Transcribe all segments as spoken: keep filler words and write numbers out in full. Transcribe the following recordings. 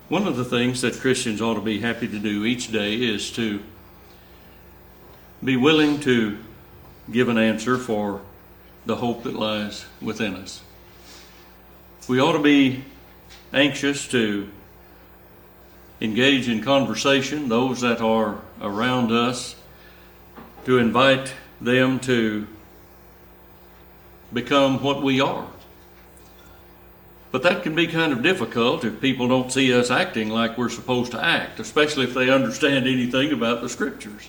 One of the things that Christians ought to be happy to do each day is to be willing to give an answer for the hope that lies within us. We ought to be anxious to engage in conversation, those that are around us, to invite them to become what we are. But that can be kind of difficult if people don't see us acting like we're supposed to act, especially if they understand anything about the Scriptures.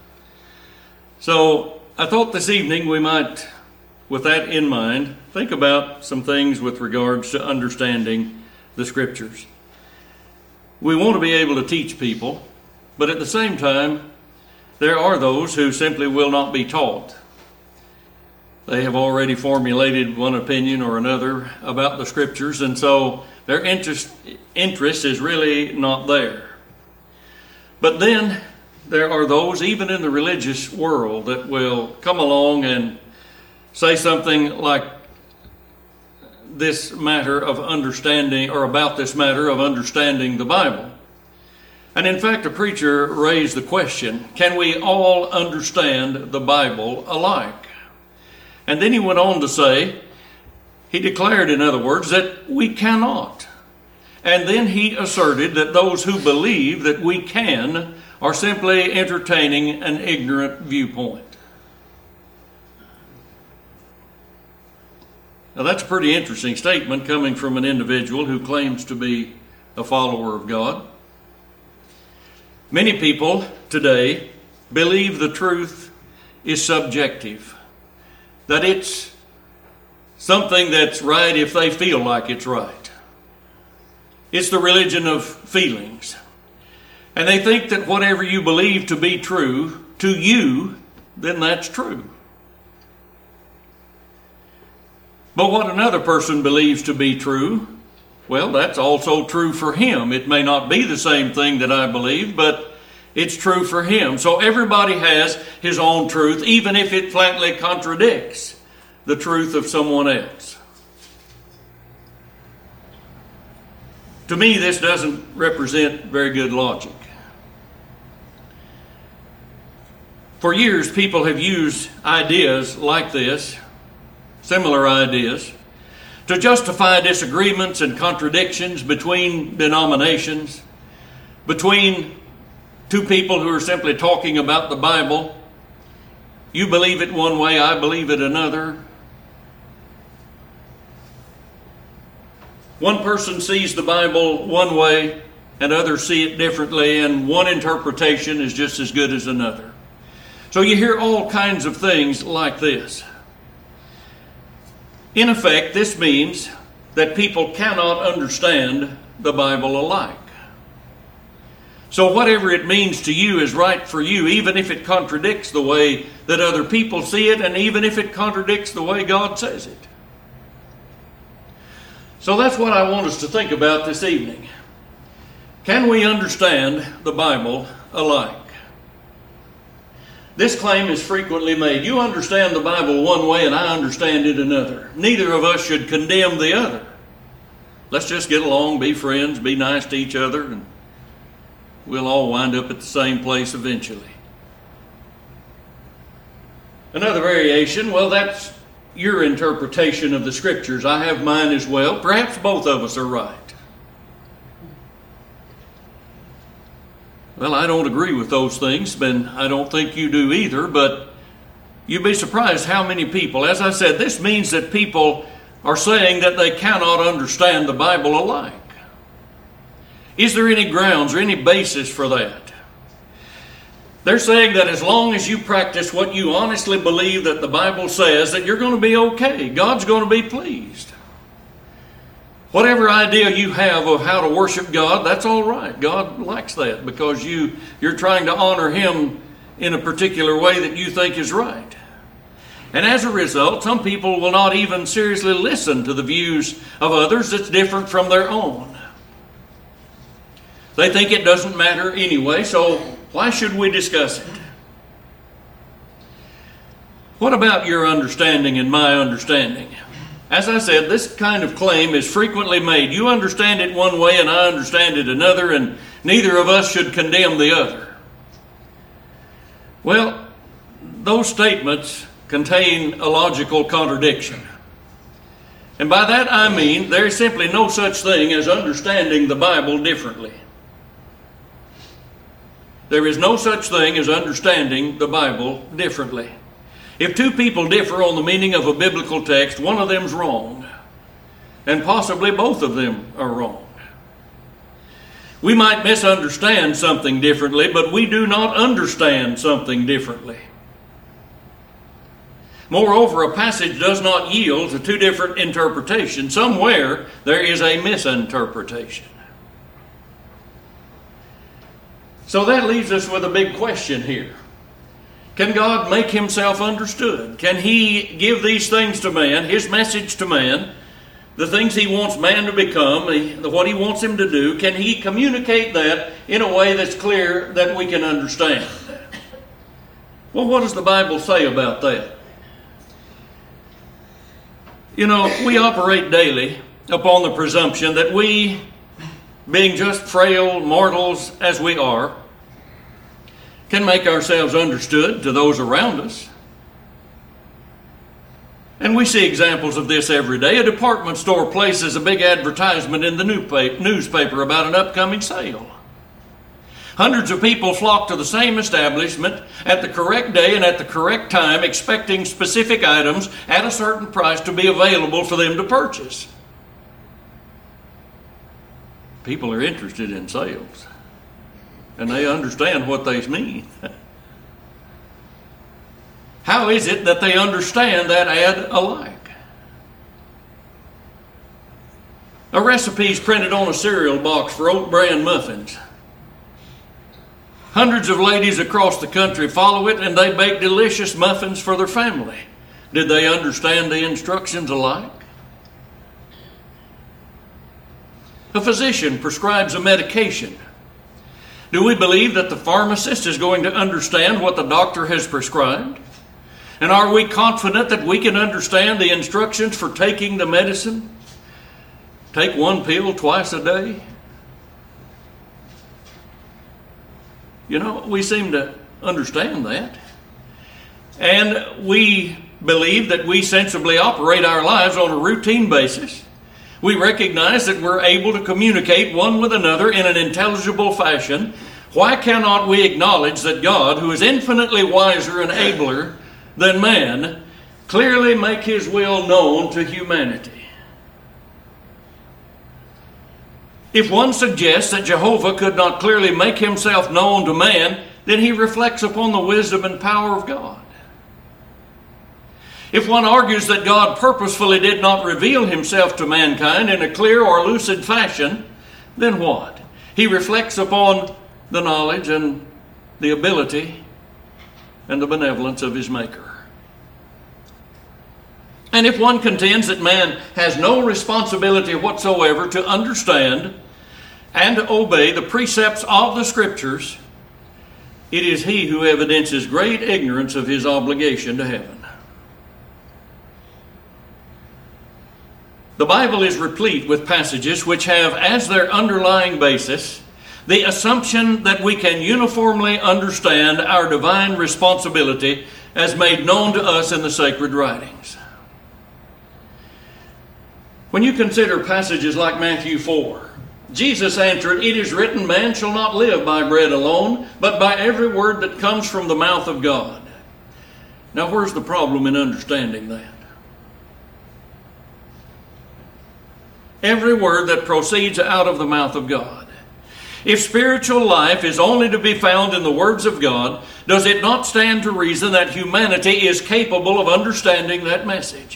So I thought this evening we might, with that in mind, think about some things with regards to understanding the Scriptures. We want to be able to teach people, but at the same time, there are those who simply will not be taught. They have already formulated one opinion or another about the Scriptures, and so their interest, interest is really not there. But then there are those, even in the religious world, that will come along and say something like this matter of understanding, or about this matter of understanding the Bible. And in fact, a preacher raised the question, can we all understand the Bible alike? And then he went on to say, he declared, in other words, that we cannot. And then he asserted that those who believe that we can are simply entertaining an ignorant viewpoint. Now that's a pretty interesting statement coming from an individual who claims to be a follower of God. Many people today believe the truth is subjective, that it's something that's right if they feel like it's right. It's the religion of feelings. And they think that whatever you believe to be true to you, then that's true. But what another person believes to be true, well, that's also true for him. It may not be the same thing that I believe, but it's true for him. So everybody has his own truth, even if it flatly contradicts the truth of someone else. To me, this doesn't represent very good logic. For years, people have used ideas like this, similar ideas, to justify disagreements and contradictions between denominations, between two people who are simply talking about the Bible. You believe it one way, I believe it another. One person sees the Bible one way and others see it differently, and one interpretation is just as good as another. So you hear all kinds of things like this. In effect, this means that people cannot understand the Bible alike. So whatever it means to you is right for you, even if it contradicts the way that other people see it, and even if it contradicts the way God says it. So that's what I want us to think about this evening. Can we understand the Bible alike? This claim is frequently made. You understand the Bible one way and I understand it another. Neither of us should condemn the other. Let's just get along, be friends, be nice to each other, and we'll all wind up at the same place eventually. Another variation, well, that's your interpretation of the Scriptures. I have mine as well. Perhaps both of us are right. Well, I don't agree with those things, and I don't think you do either, but you'd be surprised how many people, as I said, this means that people are saying that they cannot understand the Bible alike. Is there any grounds or any basis for that? They're saying that as long as you practice what you honestly believe that the Bible says, that you're going to be okay. God's going to be pleased. Whatever idea you have of how to worship God, that's all right. God likes that because you, you're trying to honor Him in a particular way that you think is right. And as a result, some people will not even seriously listen to the views of others that's different from their own. They think it doesn't matter anyway, so why should we discuss it? What about your understanding and my understanding? As I said, this kind of claim is frequently made. You understand it one way and I understand it another, and neither of us should condemn the other. Well, those statements contain a logical contradiction. And by that I mean there is simply no such thing as understanding the Bible differently. There is no such thing as understanding the Bible differently. If two people differ on the meaning of a biblical text, one of them's wrong, and possibly both of them are wrong. We might misunderstand something differently, but we do not understand something differently. Moreover, a passage does not yield to two different interpretations. Somewhere there is a misinterpretation. So that leaves us with a big question here. Can God make himself understood? Can he give these things to man, his message to man, the things he wants man to become, what he wants him to do? Can he communicate that in a way that's clear that we can understand? Well, what does the Bible say about that? You know, we operate daily upon the presumption that we, being just frail mortals as we are, can make ourselves understood to those around us. And we see examples of this every day. A department store places a big advertisement in the newspaper about an upcoming sale. Hundreds of people flock to the same establishment at the correct day and at the correct time, expecting specific items at a certain price to be available for them to purchase. People are interested in sales, and they understand what they mean. How is it that they understand that ad alike? A recipe is printed on a cereal box for oat bran muffins. Hundreds of ladies across the country follow it, and they bake delicious muffins for their family. Did they understand the instructions alike? A physician prescribes a medication. Do we believe that the pharmacist is going to understand what the doctor has prescribed? And are we confident that we can understand the instructions for taking the medicine? Take one pill twice a day? You know, we seem to understand that. And we believe that we sensibly operate our lives on a routine basis. We recognize that we're able to communicate one with another in an intelligible fashion. Why cannot we acknowledge that God, who is infinitely wiser and abler than man, clearly make his will known to humanity? If one suggests that Jehovah could not clearly make himself known to man, then he reflects upon the wisdom and power of God. If one argues that God purposefully did not reveal himself to mankind in a clear or lucid fashion, then what? He reflects upon the knowledge and the ability and the benevolence of his Maker. And if one contends that man has no responsibility whatsoever to understand and to obey the precepts of the Scriptures, it is he who evidences great ignorance of his obligation to heaven. The Bible is replete with passages which have as their underlying basis the assumption that we can uniformly understand our divine responsibility as made known to us in the sacred writings. When you consider passages like Matthew four, Jesus answered, "It is written, man shall not live by bread alone, but by every word that comes from the mouth of God." Now, where's the problem in understanding that? Every word that proceeds out of the mouth of God. If spiritual life is only to be found in the words of God, does it not stand to reason that humanity is capable of understanding that message?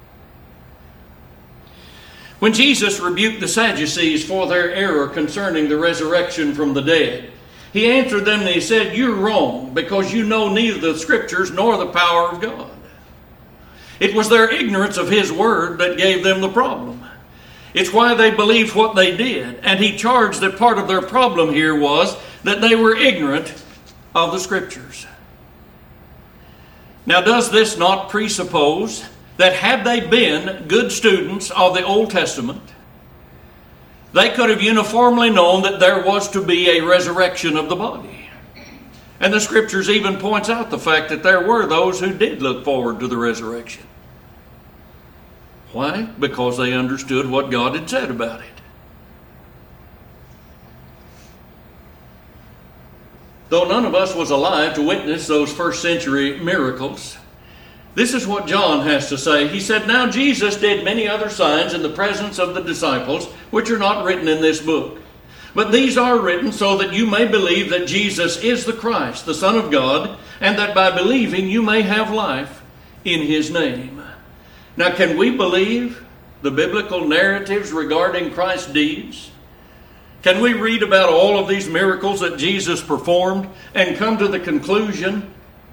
When Jesus rebuked the Sadducees for their error concerning the resurrection from the dead, he answered them and he said, "You're wrong, because you know neither the Scriptures nor the power of God." It was their ignorance of his word that gave them the problem. It's why they believed what they did. And he charged that part of their problem here was that they were ignorant of the Scriptures. Now, does this not presuppose that had they been good students of the Old Testament, they could have uniformly known that there was to be a resurrection of the body. And the Scriptures even points out the fact that there were those who did look forward to the resurrection. Why? Because they understood what God had said about it. Though none of us was alive to witness those first century miracles, this is what John has to say. He said, "Now Jesus did many other signs in the presence of the disciples, which are not written in this book. But these are written so that you may believe that Jesus is the Christ, the Son of God, and that by believing you may have life in His name." Now, can we believe the biblical narratives regarding Christ's deeds? Can we read about all of these miracles that Jesus performed and come to the conclusion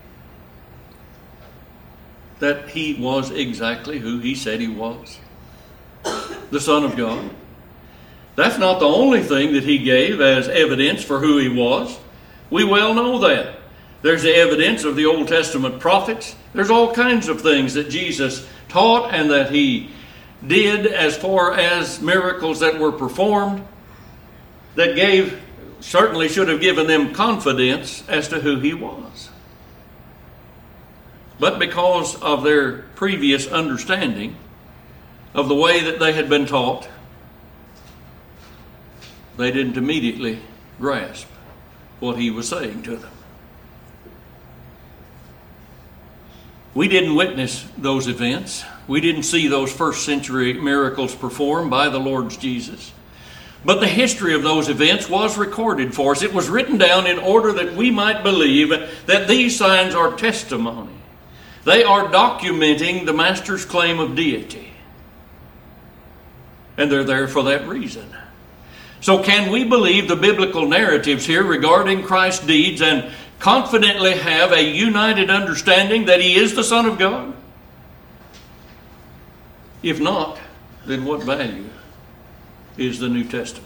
that He was exactly who He said He was? The Son of God. That's not the only thing that He gave as evidence for who He was. We well know that. There's the evidence of the Old Testament prophets. There's all kinds of things that Jesus taught and that He did as far as miracles that were performed that gave, certainly should have given them confidence as to who He was. But because of their previous understanding of the way that they had been taught, they didn't immediately grasp what He was saying to them. We didn't witness those events. We didn't see those first century miracles performed by the Lord Jesus. But the history of those events was recorded for us. It was written down in order that we might believe that these signs are testimony. They are documenting the Master's claim of deity. And they're there for that reason. So can we believe the biblical narratives here regarding Christ's deeds and confidently have a united understanding that He is the Son of God? If not, then what value is the New Testament?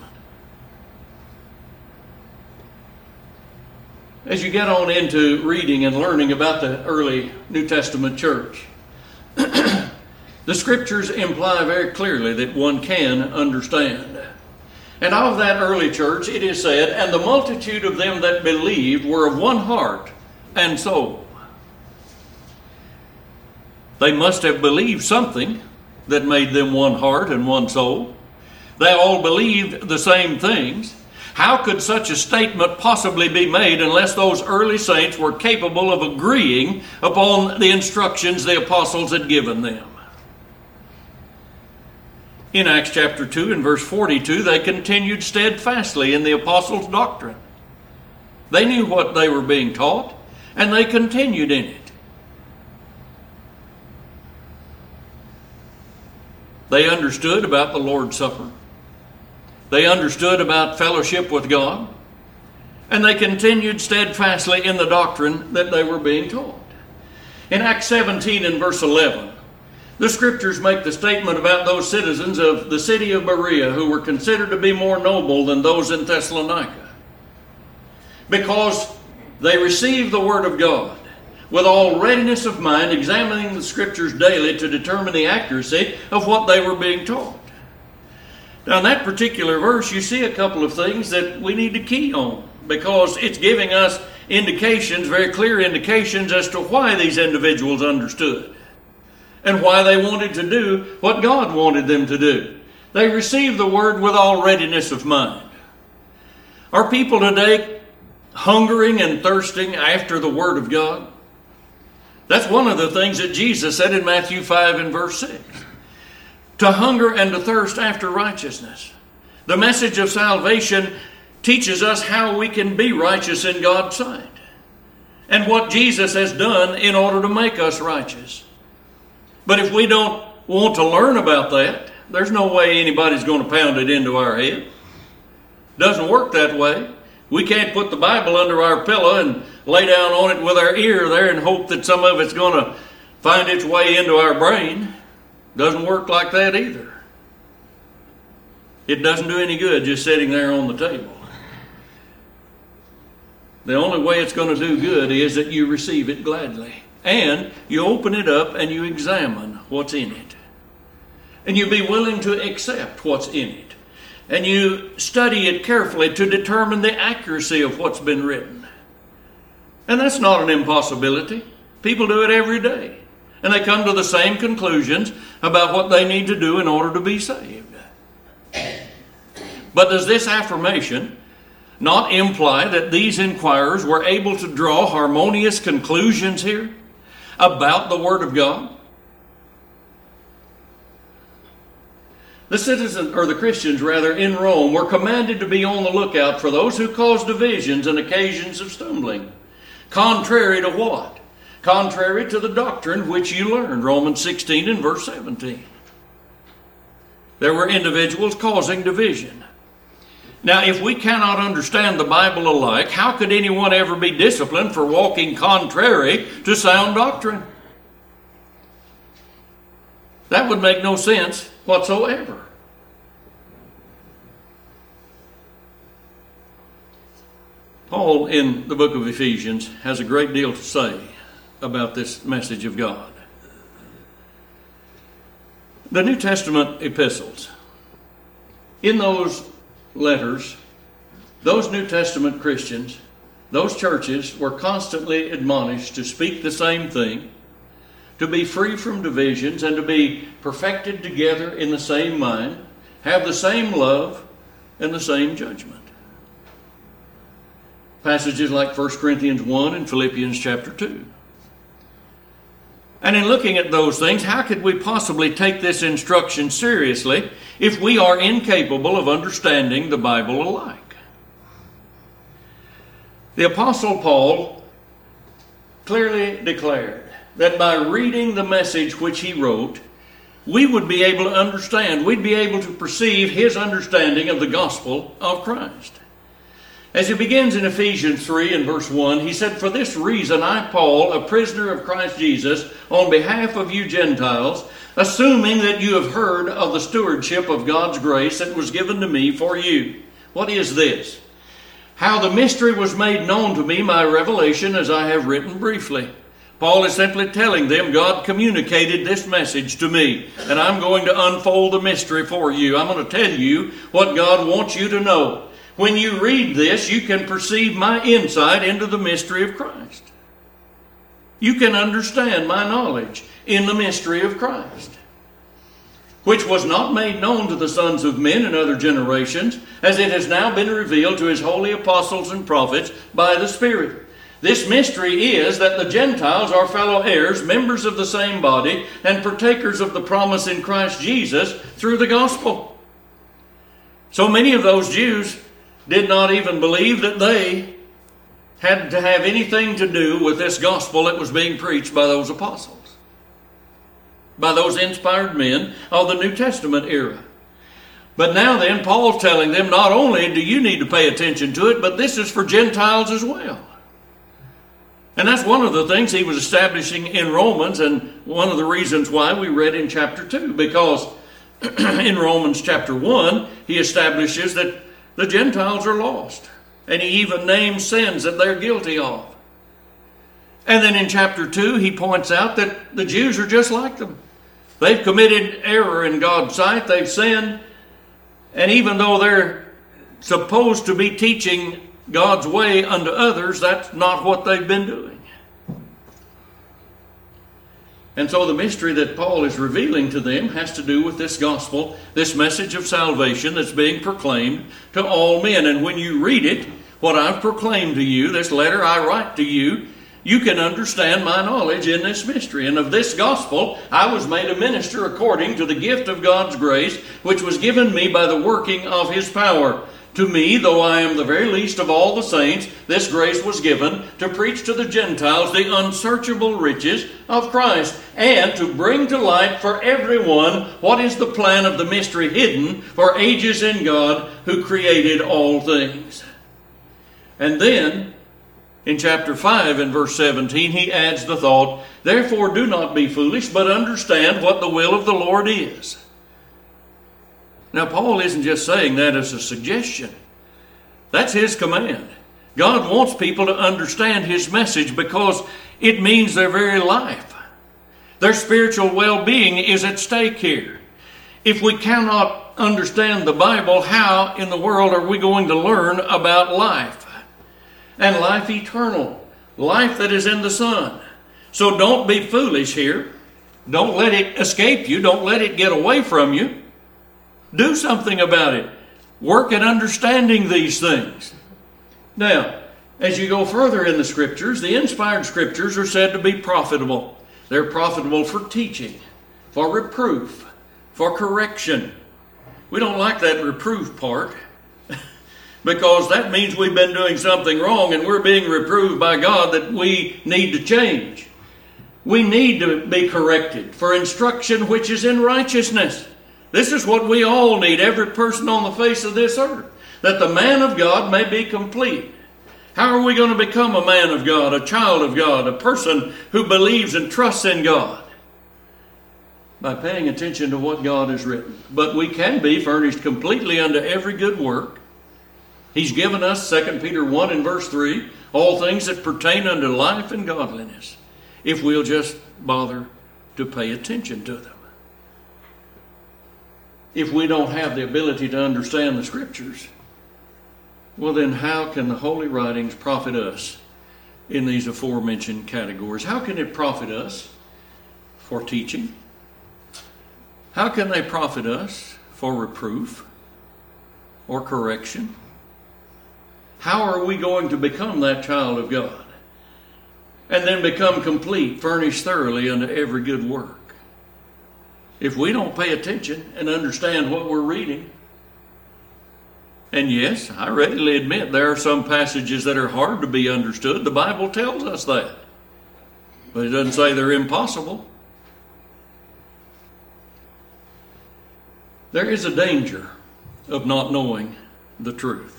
As you get on into reading and learning about the early New Testament church, the Scriptures imply very clearly that one can understand. And of that early church it is said, "And the multitude of them that believed were of one heart and soul." They must have believed something that made them one heart and one soul. They all believed the same things. How could such a statement possibly be made unless those early saints were capable of agreeing upon the instructions the apostles had given them? In Acts chapter two and verse forty-two, they continued steadfastly in the apostles' doctrine. They knew what they were being taught, and they continued in it. They understood about the Lord's Supper. They understood about fellowship with God. And they continued steadfastly in the doctrine that they were being taught. In Acts seventeen and verse eleven, the Scriptures make the statement about those citizens of the city of Berea who were considered to be more noble than those in Thessalonica, because they received the Word of God with all readiness of mind, examining the Scriptures daily to determine the accuracy of what they were being taught. Now in that particular verse, you see a couple of things that we need to key on, because it's giving us indications, very clear indications, as to why these individuals understood and why they wanted to do what God wanted them to do. They received the Word with all readiness of mind. Are people today hungering and thirsting after the Word of God? That's one of the things that Jesus said in Matthew five and verse six. To hunger and to thirst after righteousness. The message of salvation teaches us how we can be righteous in God's sight, and what Jesus has done in order to make us righteous. But if we don't want to learn about that, there's no way anybody's going to pound it into our head. It doesn't work that way. We can't put the Bible under our pillow and lay down on it with our ear there and hope that some of it's going to find its way into our brain. Doesn't work like that either. It doesn't do any good just sitting there on the table. The only way it's going to do good is that you receive it gladly. And you open it up and you examine what's in it. And you be willing to accept what's in it. And you study it carefully to determine the accuracy of what's been written. And that's not an impossibility. People do it every day. And they come to the same conclusions about what they need to do in order to be saved. But does this affirmation not imply that these inquirers were able to draw harmonious conclusions here about the Word of God? The citizens, or the Christians rather, in Rome were commanded to be on the lookout for those who cause divisions and occasions of stumbling. Contrary to what? Contrary to the doctrine which you learned. Romans sixteen and verse seventeen. There were individuals causing division. Now, if we cannot understand the Bible alike, how could anyone ever be disciplined for walking contrary to sound doctrine? That would make no sense whatsoever. Paul, in the book of Ephesians, has a great deal to say about this message of God. The New Testament epistles, in those letters, those New Testament Christians, those churches were constantly admonished to speak the same thing, to be free from divisions, and to be perfected together in the same mind, have the same love and the same judgment. Passages like First Corinthians one and Philippians chapter two. And in looking at those things, how could we possibly take this instruction seriously if we are incapable of understanding the Bible alike? The Apostle Paul clearly declared that by reading the message which he wrote, we would be able to understand, we'd be able to perceive his understanding of the gospel of Christ. As he begins in Ephesians three and verse one, he said, "For this reason I, Paul, a prisoner of Christ Jesus, on behalf of you Gentiles, assuming that you have heard of the stewardship of God's grace that was given to me for you." What is this? "How the mystery was made known to me by revelation, as I have written briefly." Paul is simply telling them, God communicated this message to me, and I'm going to unfold the mystery for you. I'm going to tell you what God wants you to know. When you read this, you can perceive my insight into the mystery of Christ. You can understand my knowledge in the mystery of Christ, which was not made known to the sons of men in other generations, as it has now been revealed to his holy apostles and prophets by the Spirit. This mystery is that the Gentiles are fellow heirs, members of the same body, and partakers of the promise in Christ Jesus through the gospel. So many of those Jews did not even believe that they had to have anything to do with this gospel that was being preached by those apostles, by those inspired men of the New Testament era. But now then, Paul's telling them, not only do you need to pay attention to it, but this is for Gentiles as well. And that's one of the things he was establishing in Romans, and one of the reasons why we read in chapter two, because in Romans chapter one, he establishes that the Gentiles are lost. And he even names sins that they're guilty of. And then in chapter two, he points out that the Jews are just like them. They've committed error in God's sight. They've sinned. And even though they're supposed to be teaching God's way unto others, that's not what they've been doing. And so the mystery that Paul is revealing to them has to do with this gospel, this message of salvation that's being proclaimed to all men. And when you read it, what I've proclaimed to you, this letter I write to you, you can understand my knowledge in this mystery. And of this gospel, I was made a minister according to the gift of God's grace, which was given me by the working of his power. To me, though I am the very least of all the saints, this grace was given to preach to the Gentiles the unsearchable riches of Christ, and to bring to light for everyone what is the plan of the mystery hidden for ages in God, who created all things. And then, in chapter five and verse seventeen, he adds the thought, "Therefore do not be foolish, but understand what the will of the Lord is." Now, Paul isn't just saying that as a suggestion. That's his command. God wants people to understand his message because it means their very life. Their spiritual well-being is at stake here. If we cannot understand the Bible, how in the world are we going to learn about life? And life eternal, life that is in the Son. So don't be foolish here. Don't let it escape you. Don't let it get away from you. Do something about it. Work at understanding these things. Now, as you go further in the Scriptures, the inspired Scriptures are said to be profitable. They're profitable for teaching, for reproof, for correction. We don't like that reproof part because that means we've been doing something wrong and we're being reproved by God that we need to change. We need to be corrected for instruction which is in righteousness. This is what we all need, every person on the face of this earth, that the man of God may be complete. How are we going to become a man of God, a child of God, a person who believes and trusts in God? By paying attention to what God has written. But we can be furnished completely unto every good work. He's given us, Second Peter one and verse three, all things that pertain unto life and godliness, if we'll just bother to pay attention to them. If we don't have the ability to understand the Scriptures, well then how can the Holy Writings profit us in these aforementioned categories? How can it profit us for teaching? How can they profit us for reproof or correction? How are we going to become that child of God and then become complete, furnished thoroughly unto every good work? If we don't pay attention and understand what we're reading, and yes, I readily admit there are some passages that are hard to be understood. The Bible tells us that. But it doesn't say they're impossible. There is a danger of not knowing the truth.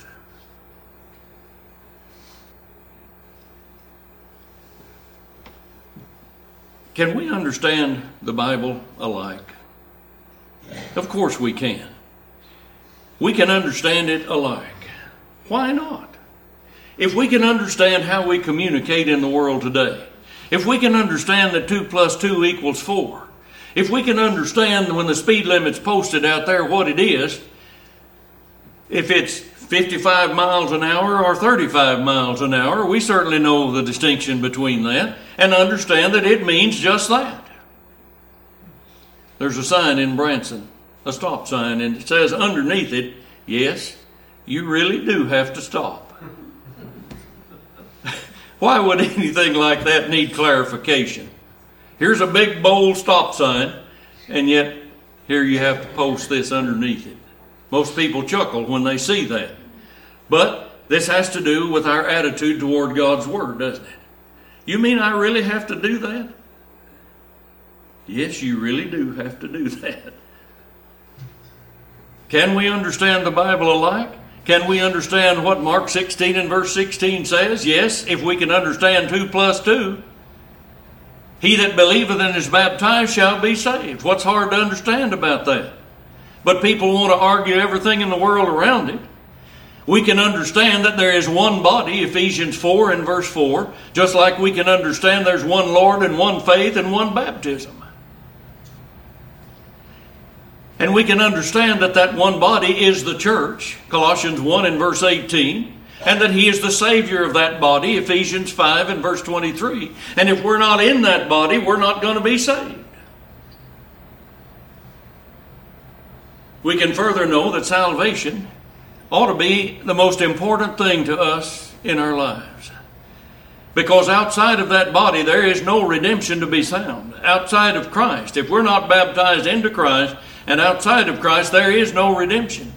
Can we understand the Bible alike? Of course we can. We can understand it alike. Why not? If we can understand how we communicate in the world today, if we can understand that two plus two equals four, if we can understand when the speed limit's posted out there what it is, if it's fifty-five miles an hour or thirty-five miles an hour, we certainly know the distinction between that and understand that it means just that. There's a sign in Branson, a stop sign, and it says underneath it, yes, you really do have to stop. Why would anything like that need clarification? Here's a big bold stop sign, and yet here you have to post this underneath it. Most people chuckle when they see that. But this has to do with our attitude toward God's Word, doesn't it? You mean I really have to do that? Yes, you really do have to do that. Can we understand the Bible alike? Can we understand what Mark sixteen and verse sixteen says? Yes, if we can understand two plus two. He that believeth and is baptized shall be saved. What's hard to understand about that? But people want to argue everything in the world around it. We can understand that there is one body, Ephesians four and verse four, just like we can understand there's one Lord and one faith and one baptism. And we can understand that that one body is the church, Colossians one and verse eighteen, and that He is the Savior of that body, Ephesians five and verse twenty-three. And if we're not in that body, we're not going to be saved. We can further know that salvation ought to be the most important thing to us in our lives. Because outside of that body, there is no redemption to be found. Outside of Christ, if we're not baptized into Christ, and outside of Christ, there is no redemption.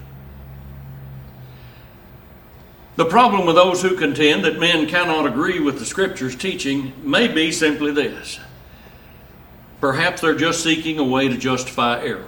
The problem with those who contend that men cannot agree with the Scripture's teaching may be simply this. Perhaps they're just seeking a way to justify error.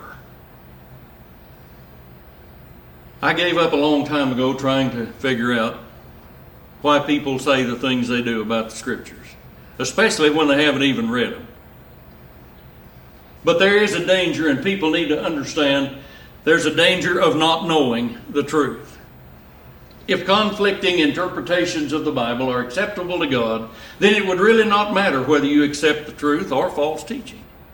I gave up a long time ago trying to figure out why people say the things they do about the Scriptures, especially when they haven't even read them. But there is a danger, and people need to understand there's a danger of not knowing the truth. If conflicting interpretations of the Bible are acceptable to God, then it would really not matter whether you accept the truth or false teaching.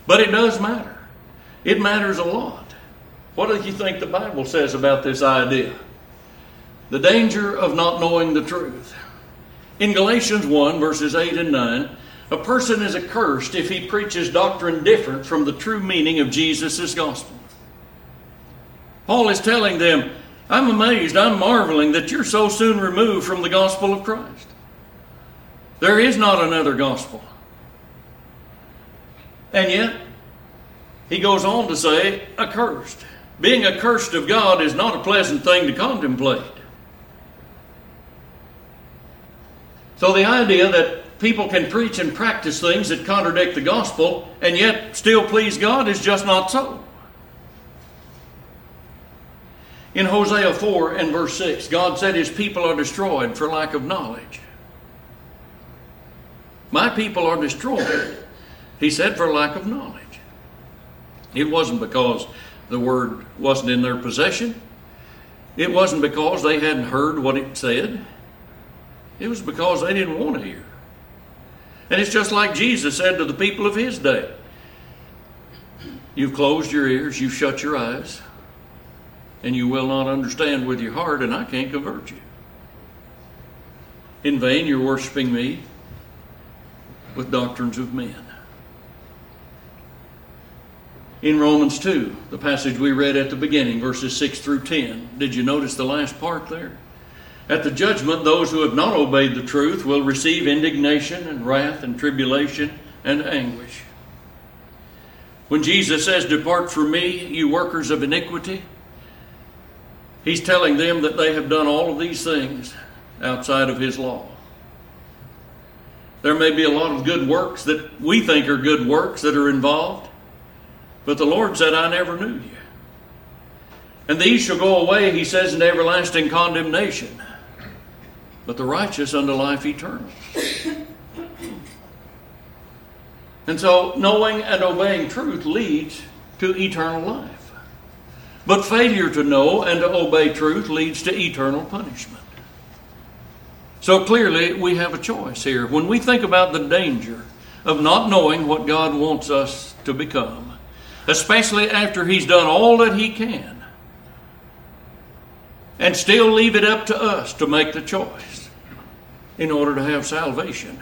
But it does matter. It matters a lot. What do you think the Bible says about this idea? The danger of not knowing the truth. In Galatians one, verses eight and nine, a person is accursed if he preaches doctrine different from the true meaning of Jesus' gospel. Paul is telling them, I'm amazed, I'm marveling that you're so soon removed from the gospel of Christ. There is not another gospel. And yet, he goes on to say, accursed. Being accursed of God is not a pleasant thing to contemplate. So the idea that people can preach and practice things that contradict the gospel and yet still please God is just not so. In Hosea four and verse six, God said his people are destroyed for lack of knowledge. My people are destroyed, he said, for lack of knowledge. It wasn't because the word wasn't in their possession. It wasn't because they hadn't heard what it said. It was because they didn't want to hear. And it's just like Jesus said to the people of his day. You've closed your ears, you've shut your eyes, and you will not understand with your heart, and I can't convert you. In vain you're worshiping me with doctrines of men. In Romans two, the passage we read at the beginning, verses six through ten, did you notice the last part there? At the judgment, those who have not obeyed the truth will receive indignation and wrath and tribulation and anguish. When Jesus says, depart from me, you workers of iniquity, he's telling them that they have done all of these things outside of his law. There may be a lot of good works that we think are good works that are involved, but the Lord said, I never knew you. And these shall go away, he says, in everlasting condemnation, but the righteous unto life eternal. And so knowing and obeying truth leads to eternal life. But failure to know and to obey truth leads to eternal punishment. So clearly we have a choice here. When we think about the danger of not knowing what God wants us to become, especially after he's done all that he can, and still leave it up to us to make the choice in order to have salvation.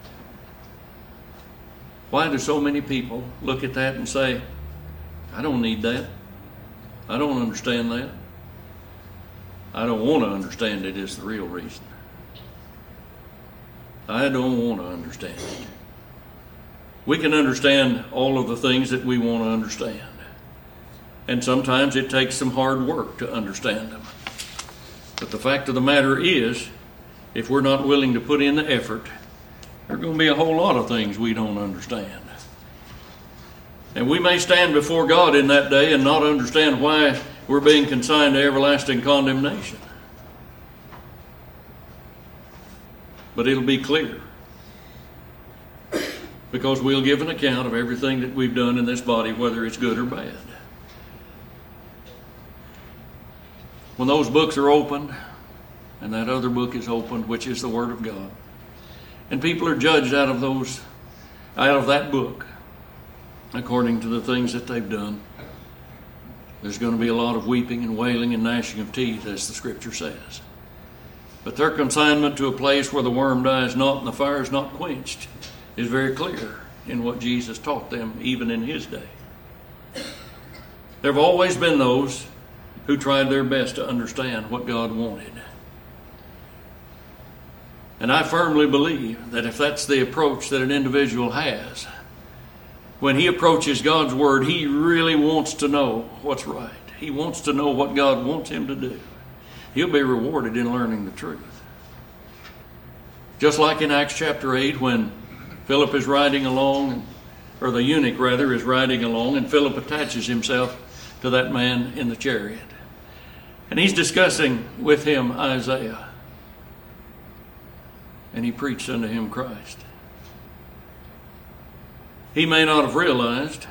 Why do so many people look at that and say, I don't need that. I don't understand that. I don't want to understand it is the real reason. I don't want to understand it. We can understand all of the things that we want to understand. And sometimes it takes some hard work to understand them. But the fact of the matter is, if we're not willing to put in the effort, there are going to be a whole lot of things we don't understand. And we may stand before God in that day and not understand why we're being consigned to everlasting condemnation. But it'll be clear. Because we'll give an account of everything that we've done in this body, whether it's good or bad. When those books are opened, and that other book is opened, which is the Word of God, and people are judged out of those, out of that book, according to the things that they've done, there's going to be a lot of weeping and wailing and gnashing of teeth, as the Scripture says. But their consignment to a place where the worm dies not and the fire is not quenched is very clear in what Jesus taught them, even in his day. There have always been those who tried their best to understand what God wanted. And I firmly believe that if that's the approach that an individual has, when he approaches God's Word, he really wants to know what's right. He wants to know what God wants him to do. He'll be rewarded in learning the truth. Just like in Acts chapter eight, when Philip is riding along, or the eunuch rather is riding along, and Philip attaches himself to that man in the chariot. And he's discussing with him Isaiah. And he preached unto him Christ. He may not have realized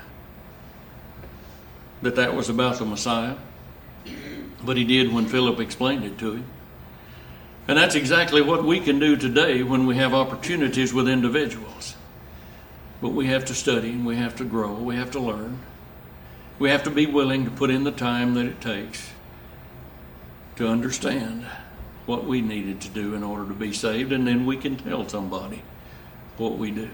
that that was about the Messiah, but he did when Philip explained it to him. And that's exactly what we can do today when we have opportunities with individuals. But we have to study and we have to grow. We have to learn. We have to be willing to put in the time that it takes to understand what we needed to do in order to be saved, and then we can tell somebody what we do.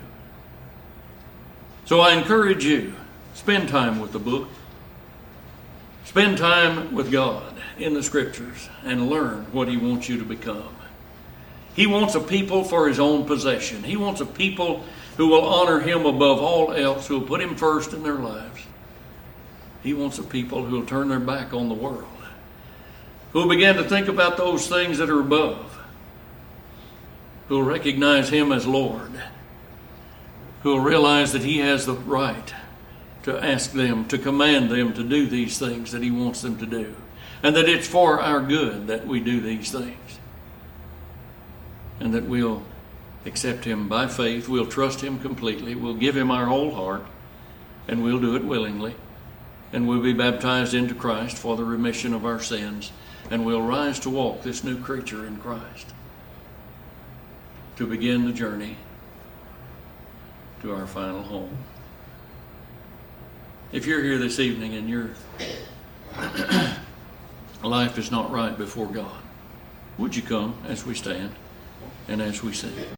So I encourage you, spend time with the book. Spend time with God in the Scriptures and learn what He wants you to become. He wants a people for His own possession. He wants a people who will honor Him above all else, who will put Him first in their lives. He wants a people who will turn their back on the world, who will begin to think about those things that are above, who will recognize Him as Lord, who will realize that He has the right to ask them, to command them to do these things that He wants them to do, and that it's for our good that we do these things, and that we'll accept Him by faith, we'll trust Him completely, we'll give Him our whole heart, and we'll do it willingly, and we'll be baptized into Christ for the remission of our sins, and we'll rise to walk this new creature in Christ, to begin the journey to our final home. If you're here this evening and your life is not right before God, would you come as we stand and as we sing?